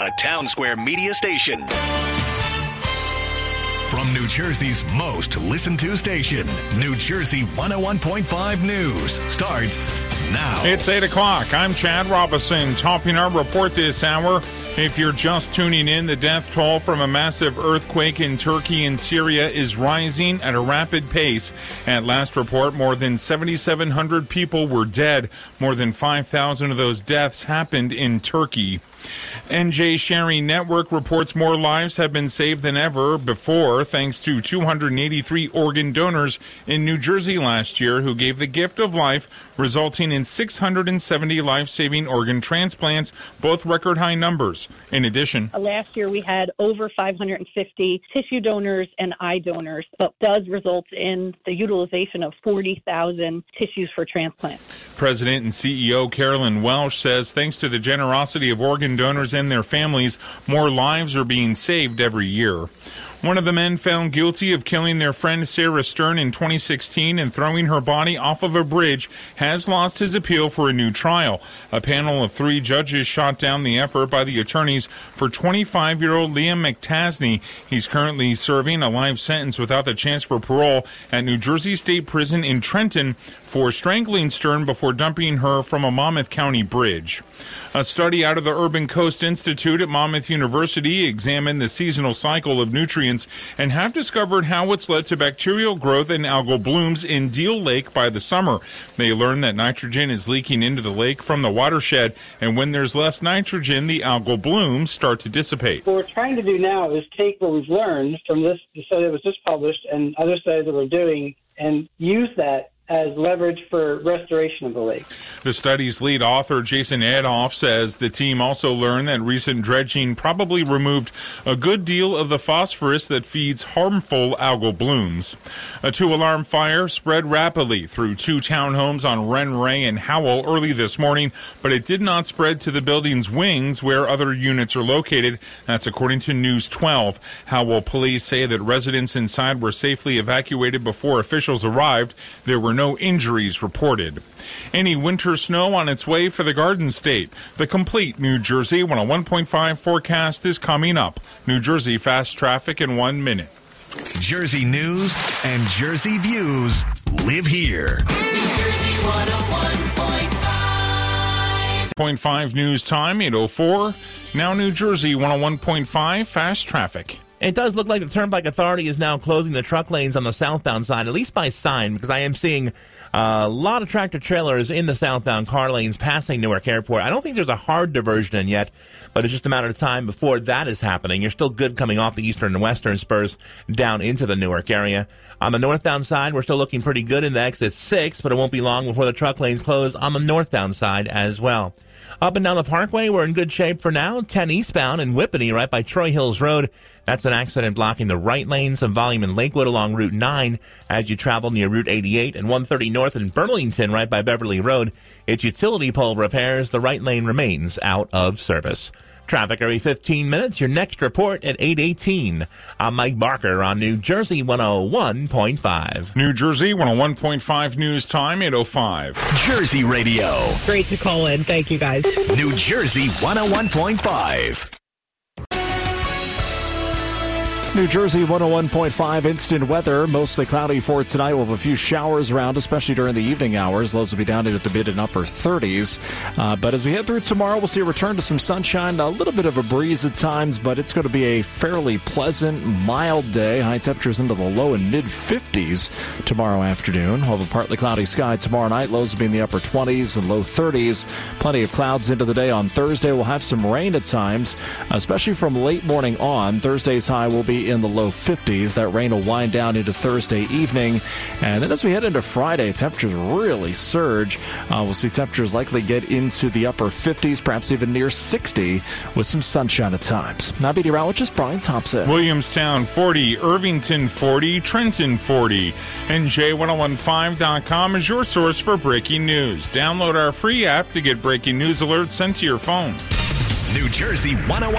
the Town Square Media Station. From New Jersey's most listened to station, New Jersey 101.5 News starts now. It's 8 o'clock. I'm Chad Robinson, topping our report this hour. If you're just tuning in, the death toll from a massive earthquake in Turkey and Syria is rising at a rapid pace. At last report, more than 7,700 people were dead. More than 5,000 of those deaths happened in Turkey. NJ Sharing Network reports more lives have been saved than ever before, thanks to 283 organ donors in New Jersey last year who gave the gift of life, resulting in 670 life-saving organ transplants, both record high numbers. In addition, last year we had over 550 tissue donors and eye donors, but does result in the utilization of 40,000 tissues for transplant. President and CEO Carolyn Welsh says thanks to the generosity of organ donors and their families, more lives are being saved every year. One of the men found guilty of killing their friend Sarah Stern in 2016 and throwing her body off of a bridge has lost his appeal for a new trial. A panel of 3 judges shot down the effort by the attorneys for 25-year-old Liam McTasney. He's currently serving a life sentence without the chance for parole at New Jersey State Prison in Trenton for strangling Stern before dumping her from a Monmouth County bridge. A study out of the Urban Coast Institute at Monmouth University examined the seasonal cycle of nutrients and have discovered how it's led to bacterial growth and algal blooms in Deal Lake by the summer. They learned that nitrogen is leaking into the lake from the watershed, and when there's less nitrogen, the algal blooms start to dissipate. What we're trying to do now is take what we've learned from this study that was just published and other studies that we're doing and use that as leverage for restoration of the lake. The study's lead author, Jason Adolph, says the team also learned that recent dredging probably removed a good deal of the phosphorus that feeds harmful algal blooms. A 2-alarm fire spread rapidly through 2 townhomes on Wren Ray and Howell early this morning, but it did not spread to the building's wings where other units are located. That's according to News 12. Howell police say that residents inside were safely evacuated before officials arrived. There were no injuries reported. Any winter snow on its way for the Garden State. The complete New Jersey 101.5 forecast is coming up. New Jersey fast traffic in 1 minute. Jersey news and Jersey views live here. New Jersey 101.5. 0.5 news time, 8:04. Now New Jersey 101.5 fast traffic. It does look like the Turnpike Authority is now closing the truck lanes on the southbound side, at least by sign, because I am seeing a lot of tractor trailers in the southbound car lanes passing Newark Airport. I don't think there's a hard diversion in yet, but it's just a matter of time before that is happening. You're still good coming off the eastern and western spurs down into the Newark area. On the northbound side, we're still looking pretty good in the exit 6, but it won't be long before the truck lanes close on the northbound side as well. Up and down the Parkway, we're in good shape for now. 10 eastbound in Whippany, right by Troy Hills Road. That's an accident blocking the right lane. Some volume in Lakewood along Route 9 as you travel near Route 88 and 130 north in Burlington, right by Beverly Road. It's utility pole repairs. The right lane remains out of service. Traffic every 15 minutes. Your next report at 8:18. I'm Mike Barker on New Jersey 101.5. New Jersey 101.5 news time, 8:05. Jersey Radio. Great to call in. Thank you, guys. New Jersey 101.5. New Jersey 101.5 instant weather. Mostly cloudy for tonight. We'll have a few showers around, especially during the evening hours. Lows will be down into the mid and upper 30s. But as we head through tomorrow, we'll see a return to some sunshine. A little bit of a breeze at times, but it's going to be a fairly pleasant, mild day. High temperatures into the low and mid 50s tomorrow afternoon. We'll have a partly cloudy sky tomorrow night. Lows will be in the upper 20s and low 30s. Plenty of clouds into the day on Thursday. We'll have some rain at times, especially from late morning on. Thursday's high will be in the low 50s. That rain will wind down into Thursday evening. And then as we head into Friday, temperatures really surge. We'll see temperatures likely get into the upper 50s, perhaps even near 60 with some sunshine at times. Now meteorologist Brian Thompson. Williamstown 40, Irvington 40, Trenton 40. NJ1015.com is your source for breaking news. Download our free app to get breaking news alerts sent to your phone. New Jersey 101.